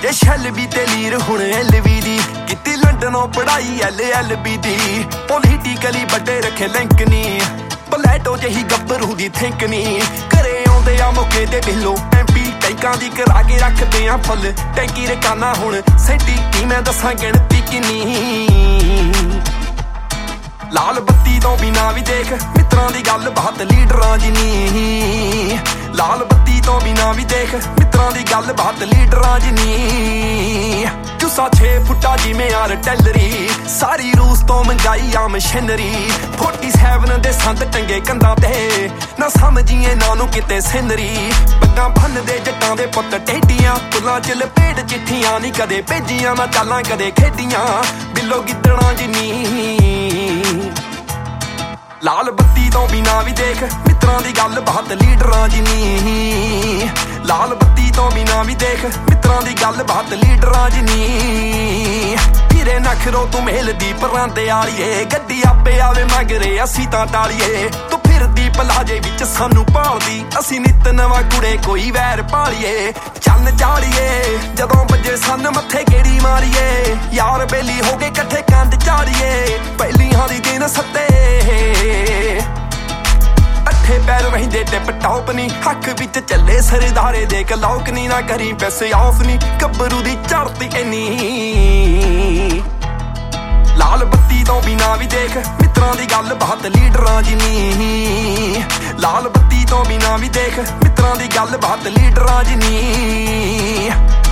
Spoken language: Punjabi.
ਜੇ ਸ਼ੈਲ ਵੀ ਤੇ ਲੀਰ ਹੁਣ LV ਦੀ ਕੀਤੀ ਲੰਡਨੋਂ ਪੜਾਈ LLB ਦੀ ਪੋਲੀਟੀਕਲੀ ਵੱਡੇ ਰੱਖੇ ਲਿੰਕ ਨੀ ਪਲੈਟੋ ਜਿਹੀ ਗੱਭਰੂ ਦੀ ਥਿੰਕ ਨੀ ਘਰੇ ਆਉਂਦੇ ਆ ਮੌਕੇ ਤੇ ਬਿੱਲੋ MP ਟੈਂਕਾਂ ਦੀ ਕਰਾ ਕੇ ਰੱਖਦੇ ਆ ਫੁੱਲ ਟੈਂਕੀ ਰਕਾਨਾ ਹੁਣ ਸੈਂਟੀ ਕੀ ਮੈਂ ਦੱਸਾਂ ਗਿਣਤੀ ਕਿੰਨੀ ਲਾਲ ਬੱਤੀ ਤੋਂ ਬਿਨਾ ਵੀ ਦੇਖ ਮਿੱਤਰਾਂ ਦੀ ਗੱਲ ਬਾਤ ਲੀਡਰਾਂ ਜਿੰਨੀ ਲਾਲ ਬੱਤੀ ਤੋਂ ਬਿਨਾ ਵੀ ਦੇਖ ਮਿੱਤਰਾਂ ਦੀ ਗੱਲ ਬਾਤ ਲੀਡਰਾਂ ਜਿੰਨੀ ਚੁੱਸਾ 6 ਫੁੱਟਾ ਜਿਵੇਂ ਆਰਟਿਲਰੀ ਸਾਰੀ ਰੂਸ ਤੋਂ ਮੰਗਾਈ ਆ ਮਸ਼ੀਨਰੀ 47 ਦੇ ਸੰਦ ਟੰਗੇ ਕੰਧਾਂ ਤੇ ਨਾ ਸਮਝੀਏ ਨਾ ਨੂੰ ਕਿਤੇ ਸਿਨਰੀ ਪੱਗਾਂ ਬੰਨਦੇ ਜੱਟਾਂ ਦੇ ਪੁੱਤ ਟੇਡੀਆਂ ਫੁੱਲਾਂ ਚ ਲਪੇਟ ਚਿੱਠੀਆਂ ਨਹੀਂ ਕਦੇ ਭੇਜੀਆਂ ਨਾ ਚਾਲਾਂ ਕਦੇ ਖੇਡੀਆਂ ਬਿੱਲੋ ਗਿੱਦੜਾਂ ਜਿੰਨੀ ਲਾਲ ਬੱਤੀ ਤੋਂ ਬਿਨਾ ਵੀ ਦੇਖ ਮਿੱਤਰਾਂ ਦੀ ਗੱਲ ਬਾਤ ਲੀਡਰਾਂ ਜਿੰਨੀ ਲਾਲ ਬੱਤੀ ਤੋਂ ਬਿਨਾ ਵੀ ਦੇਖ ਮਿੱਤਰਾਂ ਦੀ ਗੱਲ ਬਾਤ ਲੀਡਰਾਂ ਜਿੰਨੀ ਫਿਰੇ ਨਖਰੋ ਤੂੰ ਮਿਲਦੀ ਪਰਾਂਦੇ ਆਲੀਏ ਗੱਡੀ ਆਪੇ ਆਵੇ ਮਗਰੇ ਅਸੀਂ ਤਾਂ ਟਾਲੀਏ ਤੂੰ ਫਿਰਦੀ ਪਲਾਜੇ ਵਿੱਚ ਸਾਨੂੰ ਭਾਲਦੀ ਅਸੀਂ ਨਿੱਤ ਨਵਾਂ ਕੁੜੇ ਕੋਈ ਵੈਰ ਪਾਲੀਏ ਚੰਨ ਚਾੜੀਏ ਜਦੋਂ ਵੱਜੇ ਸੰਨ ਮੱਥੇ ਗੇੜੀ ਮਾਰੀਏ ਯਾਰ ਬੇਲੀ ਹੋ ਗਏ ਇਕੱਠੇ ਕੰਧ ਚਾੜੀਏ ਪਹਿਲੀਆਂ ਦੀ ਦਿਨ ਸੱਤੇ ਅੱਠੇ ਪੈਰ ਰਹਿੰਦੇ ਟਿਪ ਟੌਪ ਨੀ ਹੱਕ ਵਿੱਚ ਚੱਲੇ ਸਰਦਾਰੇ ਦੇ ਕਲੌਕ ਨੀ ਨਾ ਕਰੀ ਪੈਸੇ ਆਫ ਨੀ ਗੱਭਰੂ ਦੀ ਚੜਤੀ ਇੰਨੀ ਲਾਲ ਬੱਤੀ ਤੋਂ ਬਿਨਾ ਵੀ ਦੇਖ ਮਿੱਤਰਾਂ ਦੀ ਗੱਲ ਬਾਤ ਲੀਡਰਾਂ ਜਿੰਨੀ ਲਾਲ ਬੱਤੀ ਤੋਂ ਬਿਨਾ ਵੀ ਦੇਖ ਮਿੱਤਰਾਂ ਦੀ ਗੱਲ ਬਾਤ ਲੀਡਰਾਂ ਜਿੰਨੀ